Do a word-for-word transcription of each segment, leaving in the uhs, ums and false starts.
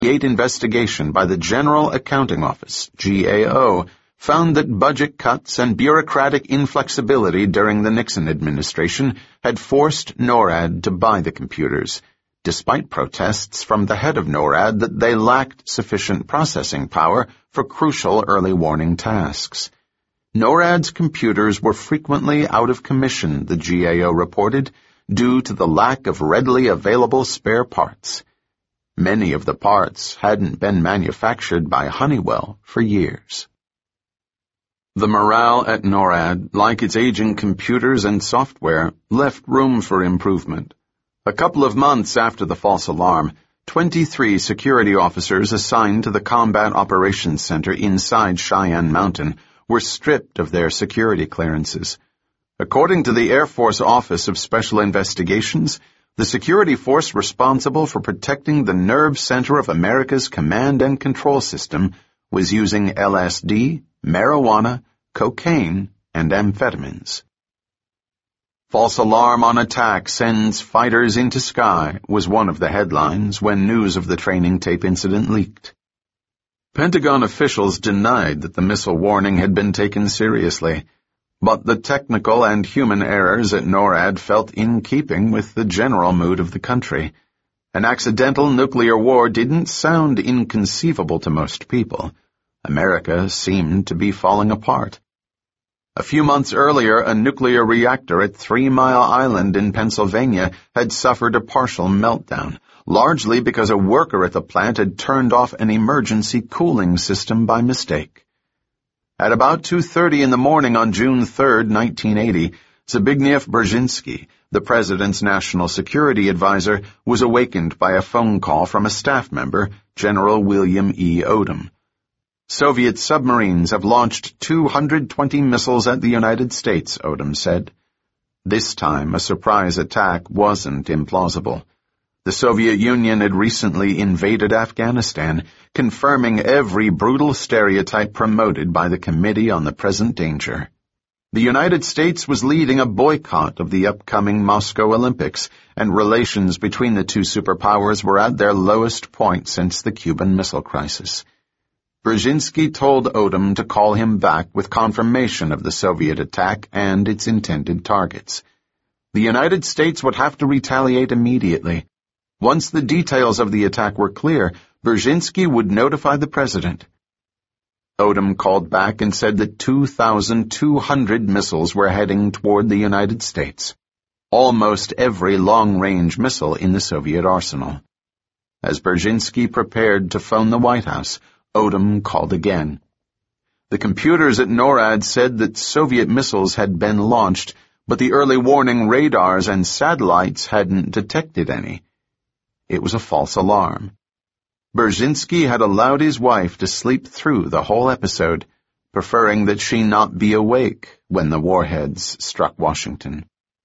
investigation by the General Accounting Office, G A O, found that budget cuts and bureaucratic inflexibility during the Nixon administration had forced NORAD to buy the computers, despite protests from the head of NORAD that they lacked sufficient processing power for crucial early warning tasks. NORAD's computers were frequently out of commission, the G A O reported, due to the lack of readily available spare parts. Many of the parts hadn't been manufactured by Honeywell for years. The morale at NORAD, like its aging computers and software, left room for improvement. A couple of months after the false alarm, twenty-three security officers assigned to the Combat Operations Center inside Cheyenne Mountain were stripped of their security clearances. According to the Air Force Office of Special Investigations, the security force responsible for protecting the nerve center of America's command and control system was using L S D, marijuana, cocaine, and amphetamines. False alarm on attack sends fighters into sky was one of the headlines when news of the training tape incident leaked. Pentagon officials denied that the missile warning had been taken seriously, but the technical and human errors at NORAD felt in keeping with the general mood of the country. An accidental nuclear war didn't sound inconceivable to most people. America seemed to be falling apart. A few months earlier, a nuclear reactor at Three Mile Island in Pennsylvania had suffered a partial meltdown, largely because a worker at the plant had turned off an emergency cooling system by mistake. At about two thirty in the morning on June third, nineteen eighty, Zbigniew Brzezinski, the president's national security advisor, was awakened by a phone call from a staff member, General William E. Odom. Soviet submarines have launched two hundred twenty missiles at the United States, Odom said. This time, a surprise attack wasn't implausible. The Soviet Union had recently invaded Afghanistan, confirming every brutal stereotype promoted by the Committee on the Present Danger. The United States was leading a boycott of the upcoming Moscow Olympics, and relations between the two superpowers were at their lowest point since the Cuban Missile Crisis. Brzezinski told Odom to call him back with confirmation of the Soviet attack and its intended targets. The United States would have to retaliate immediately. Once the details of the attack were clear, Brzezinski would notify the president. Odom called back and said that two thousand two hundred missiles were heading toward the United States, almost every long-range missile in the Soviet arsenal. As Brzezinski prepared to phone the White House, Odom called again. The computers at NORAD said that Soviet missiles had been launched, but the early warning radars and satellites hadn't detected any. It was a false alarm. Brzezinski had allowed his wife to sleep through the whole episode, preferring that she not be awake when the warheads struck Washington.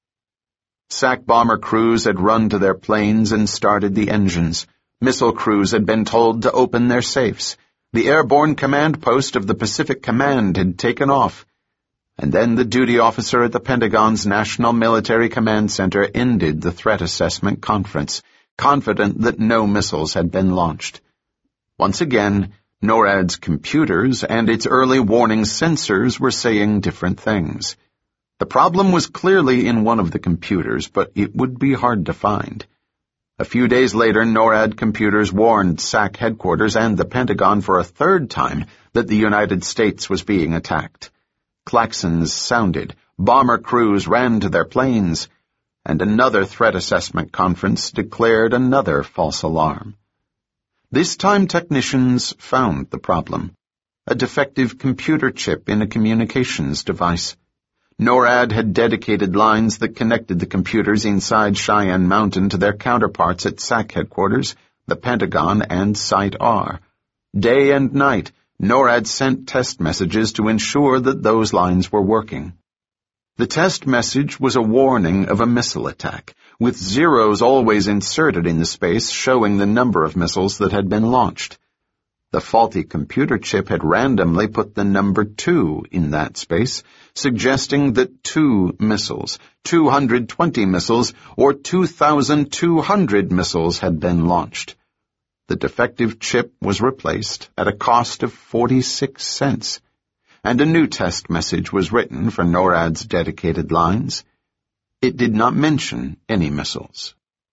S A C bomber crews had run to their planes and started the engines. Missile crews had been told to open their safes. The airborne command post of the Pacific Command had taken off. And then the duty officer at the Pentagon's National Military Command Center ended the threat assessment conference, confident that no missiles had been launched. Once again, NORAD's computers and its early warning sensors were saying different things. The problem was clearly in one of the computers, but it would be hard to find. A few days later, NORAD computers warned S A C headquarters and the Pentagon for a third time that the United States was being attacked. Klaxons sounded, bomber crews ran to their planes, and another threat assessment conference declared another false alarm. This time technicians found the problem, a defective computer chip in a communications device. NORAD had dedicated lines that connected the computers inside Cheyenne Mountain to their counterparts at S A C headquarters, the Pentagon, and Site R. Day and night, NORAD sent test messages to ensure that those lines were working. The test message was a warning of a missile attack, with zeros always inserted in the space showing the number of missiles that had been launched. The faulty computer chip had randomly put the number two in that space, suggesting that two missiles, two hundred twenty missiles, or two thousand two hundred missiles had been launched. the defective chip was replaced at a cost of forty-six cents, and a new test message was written for NORAD's dedicated lines. It did not mention any missiles.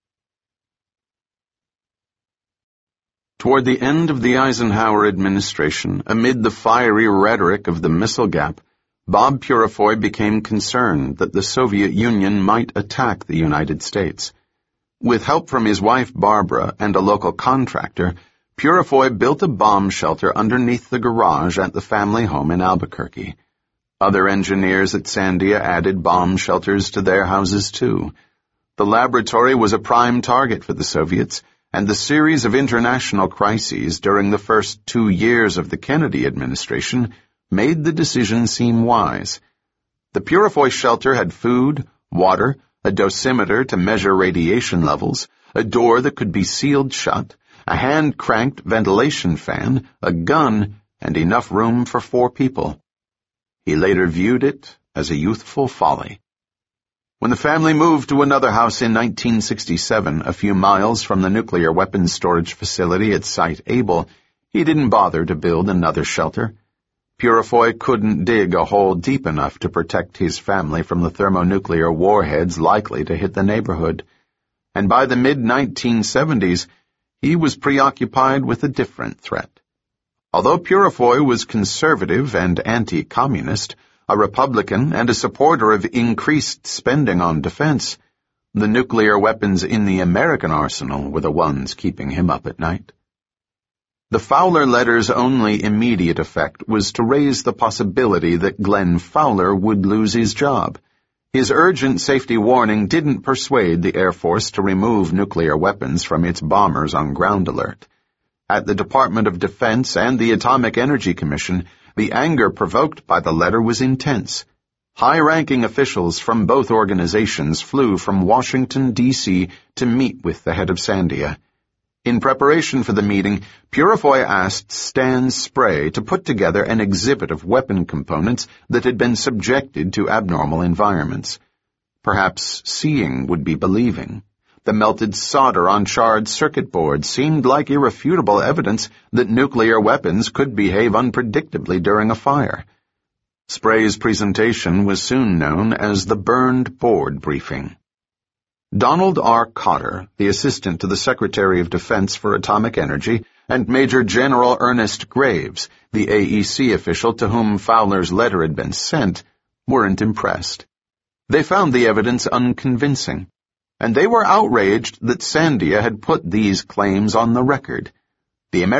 Toward the end of the Eisenhower administration, amid the fiery rhetoric of the missile gap, Bob Purifoy became concerned that the Soviet Union might attack the United States. With help from his wife Barbara and a local contractor, Purifoy built a bomb shelter underneath the garage at the family home in Albuquerque. Other engineers at Sandia added bomb shelters to their houses too. The laboratory was a prime target for the Soviets, and the series of international crises during the first two years of the Kennedy administration made the decision seem wise. The Purifoy shelter had food, water, a dosimeter to measure radiation levels, a door that could be sealed shut, a hand-cranked ventilation fan, a gun, and enough room for four people. He later viewed it as a youthful folly. When the family moved to another house in nineteen sixty-seven, a few miles from the nuclear weapons storage facility at Site Able, he didn't bother to build another shelter. Purifoy couldn't dig a hole deep enough to protect his family from the thermonuclear warheads likely to hit the neighborhood. And by the mid nineteen seventies, he was preoccupied with a different threat. Although Purifoy was conservative and anti-communist, a Republican and a supporter of increased spending on defense, the nuclear weapons in the American arsenal were the ones keeping him up at night. The Fowler letter's only immediate effect was to raise the possibility that Glenn Fowler would lose his job. His urgent safety warning didn't persuade the Air Force to remove nuclear weapons from its bombers on ground alert. At the Department of Defense and the Atomic Energy Commission, the anger provoked by the letter was intense. High-ranking officials from both organizations flew from Washington, D C to meet with the head of Sandia. In preparation for the meeting, Purifoy asked Stan Spray to put together an exhibit of weapon components that had been subjected to abnormal environments. Perhaps seeing would be believing. The melted solder on charred circuit boards seemed like irrefutable evidence that nuclear weapons could behave unpredictably during a fire. Spray's presentation was soon known as the Burned Board Briefing. Donald R. Cotter, the assistant to the Secretary of Defense for Atomic Energy, and Major General Ernest Graves, the A E C official to whom Fowler's letter had been sent, weren't impressed. They found the evidence unconvincing, and they were outraged that Sandia had put these claims on the record. The